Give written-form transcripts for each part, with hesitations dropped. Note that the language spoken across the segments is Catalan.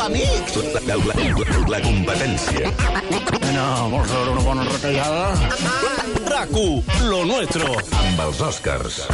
amic! La competència. No, vols veure una bona retallada? RAC1, lo nuestro. Amb els Oscars.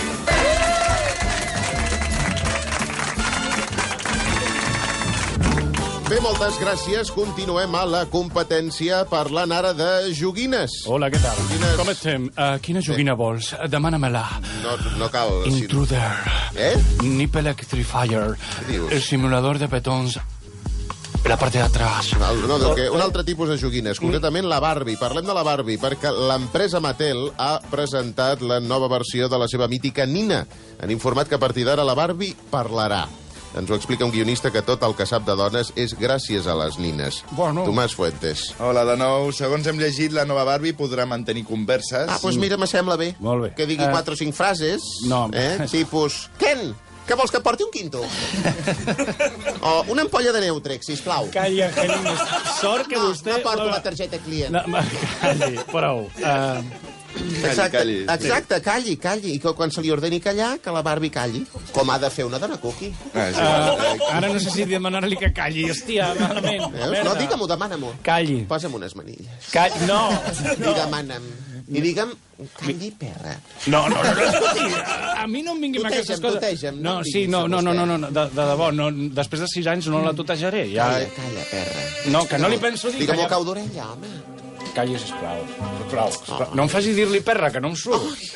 Bé, moltes gràcies. Continuem a la competència parlant ara de joguines. Hola, què tal? Joguines. Com estem? Quina joguina vols? Demana-me-la. No cal. Intruder. Nipple Electrifier. dius? El simulador de petons. La parte de atrás. Un altre tipus de joguines, concretament la Barbie. Parlem de la Barbie, perquè l'empresa Mattel ha presentat la nova versió de la seva mítica Nina. Han informat que a partir d'ara la Barbie parlarà. Ens ho explica un guionista que tot el que sap de dones és gràcies a les nines. Bueno. Tomàs Fuentes. Hola de nou. Segons hem llegit, la nova Barbie podrà mantenir converses. Doncs mira, me sembla bé. Molt bé. Que digui 4 o 5 frases. No. Tipus, Ken, què vols que et porti un quinto? O una ampolla de Neutrex, sisplau. Calla, Angelina. Sort que vostè... No porto la targeta client. Calli, prou. Exacte, calli. I que quan se li ordeni callar, que la Barbie calli. Com ha de fer una dona cookie. Ara no sé si demanar-li que calli. Hòstia, malament. No, digue-m'ho, demana-m'ho. Calli. Posa'm unes manilles. No. I demana'm. I digue'm, calli, perra. No, escolti, a mi no em vingui amb aquestes coses. Tuteja'm. No, sí, no, de debò, no, després de 6 anys no la tutejaré. Calla, perra. No, que no li penso dir. Digue-m'ho cau d'orella, home. Calli, sisplau. No em faci dir-li perra, que no em surt.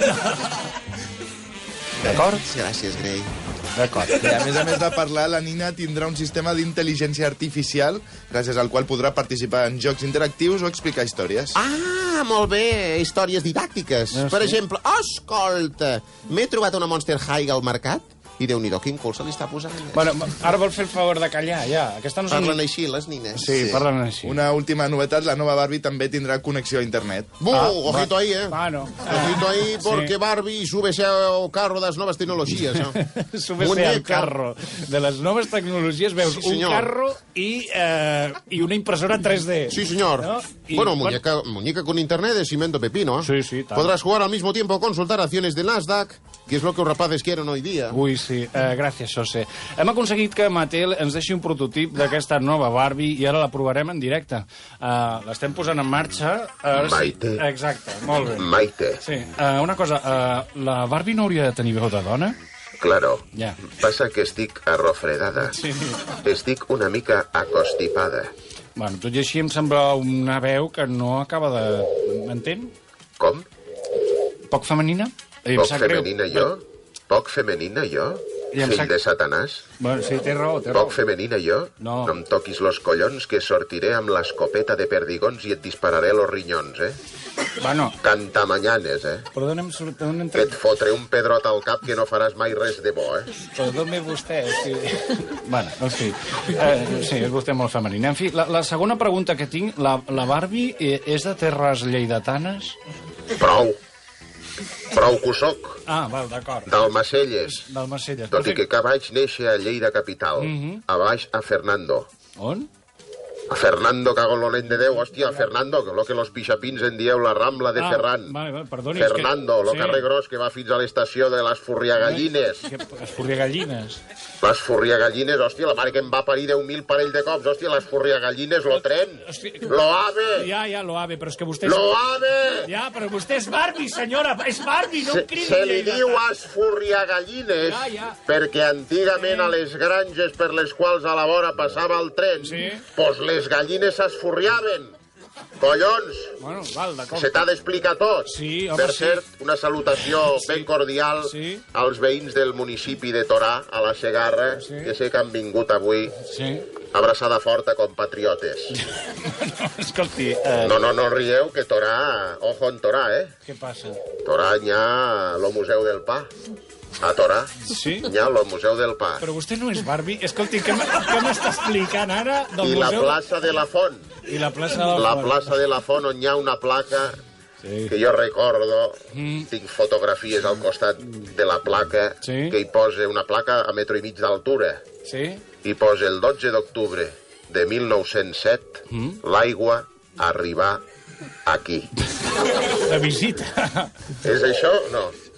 D'acord? Gràcies, Grey. D'acord. I a més de parlar, la Nina tindrà un sistema d'intel·ligència artificial gràcies al qual podrà participar en jocs interactius o explicar històries. Molt bé, històries didàctiques. Per exemple, escolta, m'he trobat una Monster High al mercat i Déu-n'hi-do, quin cul se li està posant. Bueno, ara vol fer el favor de callar, ja. Aquesta no Parlen així, les nines. Sí, parlen així. Una última novetat, la nova Barbie també tindrà connexió a internet. Ojito ahí, Bueno. Ojito ahí, porque Barbie súbese ao carro das novas tecnologías. Súbese al carro de les noves tecnologies, veus un carro i una impressora 3D. Sí, señor. ¿No? Bueno, muñeca con internet de cimento pepino. Sí, tal. Podrás jugar al mismo tiempo, consultar acciones de Nasdaq, que es lo que los rapaces quieren hoy día. Ui, sí. Gràcies, José. Hem aconseguit que Mattel ens deixi un prototip d'aquesta nova Barbie i ara la provarem en directe. L'estem posant en marxa. Maite. Exacte, molt bé. Maite. Sí. Una cosa, la Barbie no hauria de tenir veu de dona? Claro. Ja. Passa que estic arrofredada. Sí. Estic una mica acostipada. Bueno, tot i així em sembla una veu que no acaba de... M'entén? Com? Poc femenina? Poc femenina jo? Poc femenina jo? Fill de Satanàs? Bueno, sí, té raó. Poc femenina jo? No. No em toquis los collons, que sortiré amb l'escopeta de perdigons i et dispararé los rinyons, Bueno. Cantamanyanes, Perdona'm, Que et fotré un pedrot al cap que no faràs mai res de bo, Perdoni vostè, sí. Bueno, en fi. Sí, és vostè molt femenina. En fi, la segona pregunta que tinc, la Barbie és de terres lleidatanes? Prou que ho soc. Val, d'acord. D'Almacelles. D'Almacelles. Tot i que vaig néixer a Lleida capital, a baix a Fernando. On? A Fernando, cago en l'onent de Déu, hòstia, a Fernando, que lo que los pixapins en dieu la Rambla de Ferran. Vale, perdoni. Fernando, lo carrer gros que va fins a l'estació de les Furriagallines. Les Furriagallines? Les Furriagallines, hòstia, la mare que em va parir 10.000 parell de cops, hòstia, les Furriagallines, lo tren, lo ave. Ja, lo ave, però és que vostè... Lo ave! Ja, però vostè és Barbie, senyora, és Barbie, no em cridi. Se li diu as Furriagallines perquè antigament a les granges per les quals a la vora passava el tren, pues les gallines s'esfurriaven. Collons! Bueno, val, d'acord. Se t'ha d'explicar tot. Sí, home, per cert, una salutació ben cordial als veïns del municipi de Torà, a la Segarra, que sé que han vingut avui. Sí. Abraçada forta, compatriotes. Escolti... No rieu, que Torà... Ojo en Torà, Què passa? Torà n'hi ha lo Museu del Pa. A Torà. Sí? N'hi ha lo Museu del Pa. Però vostè no és Barbie? Escolti, què m'està explicant ara del museu? I la plaça de la Font. I la plaça de la Font. La plaça de la Font, on hi ha una placa que jo recordo, tinc fotografies al costat de la placa, que hi posa una placa a 1,5 metres d'altura. Sí? Hi posa el 12 d'octubre de 1907, l'aigua arribà aquí. De visita. És això? No.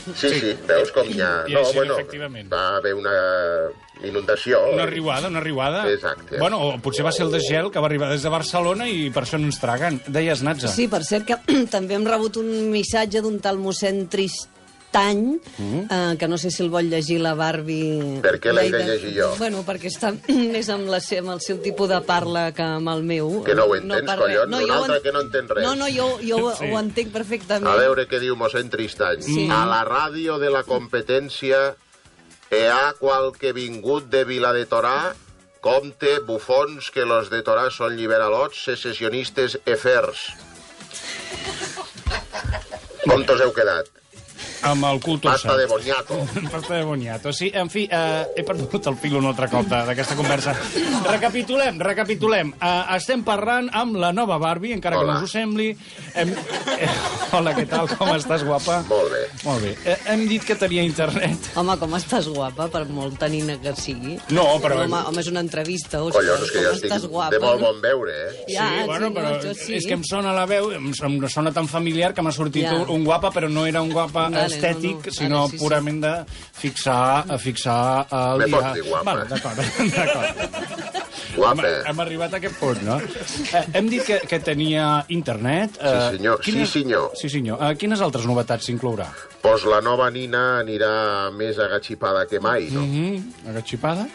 Sí, veus com hi ha... I així, efectivament. Va haver una inundació. Una riuada. Exacte. Bueno, o potser va ser el desgel que va arribar des de Barcelona i per això no ens traguen. Deies, Natza. Sí, per cert, que també hem rebut un missatge d'un tal mossèn Tristany, que no sé si el vol llegir la Barbie... Per què l'he de llegir jo? Bueno, perquè està més amb el seu tipus de parla que amb el meu. Que no ho entens, collons? Un altre que no entén res. No, jo ho entenc perfectament. A veure què diu mossèn Tristany. Sí. A la ràdio de la competència hi ha qualque vingut de Vila de Torà, compte, bufons, que los de Torà són liberalots, secessionistes efers. Com tos heu quedat? Amb el cul torçat. Pasta de boniato. Pasta de boniato. Sí, en fi, he perdut el fil un altre cop d'aquesta conversa. Recapitulem. Estem parlant amb la nova Barbie, encara que no us ho sembli. Hola, què tal? Com estàs, guapa? Molt bé. Molt bé. Hem dit que tenia internet. Home, com estàs guapa, per molta nina que sigui. No, però... Home, és una entrevista. Collons, que jo estic de molt bon veure, eh? Ja, sí, bueno, però és que em sona la veu, em sona tan familiar que m'ha sortit un guapa, però no era un guapa estètic, sinó purament de fixar el dia... Me pots dir guapa. Vale, d'acord. Guapa. Hem arribat a aquest punt, no? Hem dit que tenia internet. Sí, senyor. Sí, senyor. Quines altres novetats s'inclourà? Pues la nova nina anirà més agachipada que mai, no? Agachipada?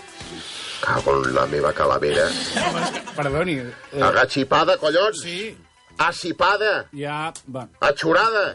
Cago en la meva calavera. Perdoni. Agachipada, collons! Sí. Assipada! Ja, va. Atxurada!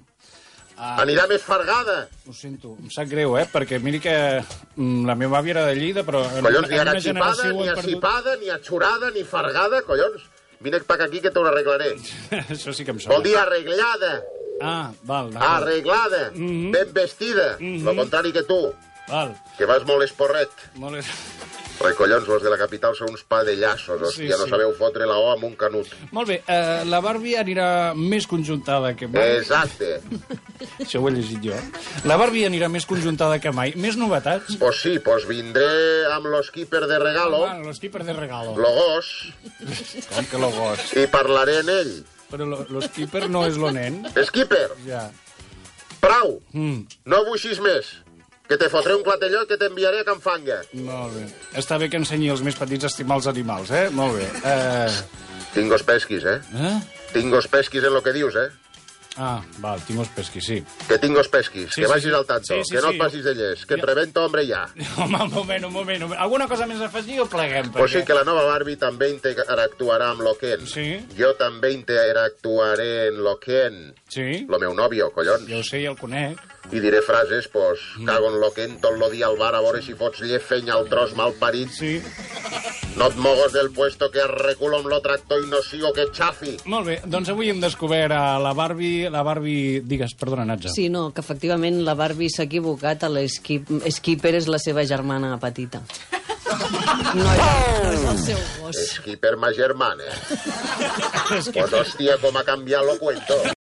Anirà més fargada. Ho sento, em sap greu, perquè miri que la meva àvia era de Lleida, però... Collons, ni agachipada, ni assipada, ni atxurada, ni fargada, collons. Vine aquí que te ho arreglaré. Això sí que em sona. Vol dir arreglada. Val. Arreglada, ben vestida. Lo contrari que tu, Val. que vas molt esporret. Molt Perquè, collons, els de la capital són uns padelllassos, hòstia, no sabeu fotre la O amb un canut. Molt bé, la Barbie anirà més conjuntada que mai. Exacte. Això ho he llegit jo. La Barbie anirà més conjuntada que mai. Més novetats? Pues sí, pues vindré amb los keeper de regalo. Los keeper de regalo. Lo gos. Com que lo gos? I parlaré en ell. Però los keeper no és lo nen. Skipper. Ja. Prou. No vuixis més. Que te fotré un clatelló i que t'enviaré a Can Fanga. Molt bé. Està bé que ensenyi els més petits a estimar els animals, Molt bé. Tingos pesquis, Tingos pesquis en lo que dius, Val, tingos pesquis, sí. Que tingos pesquis, que vagis al tanto, sí, que no et passis de llest, que et rebento, hombre, ja. Home, un moment. Alguna cosa més a afegir o pleguem? Pues sí, que la nova Barbie també interactuarà amb lo Ken. Sí. Jo també interactuaré en lo Ken. Sí. Lo meu nòvio, collons. Jo ho sé i el conec. I diré frases, pues, cago en lo Ken tot lo dia al bar a veure si fots llefeny al tros mal parit. Sí. No et mogues del puesto que reculo amb lo tractor i no sigo que xafi. Molt bé, doncs avui hem descobert la Barbie... Digues, perdona, Natza. Sí, no, que efectivament la Barbie s'ha equivocat, l'Skipper és la seva germana petita. No és el seu gos. Skipper ma germana. Pues hòstia, com ha canviat lo cuento.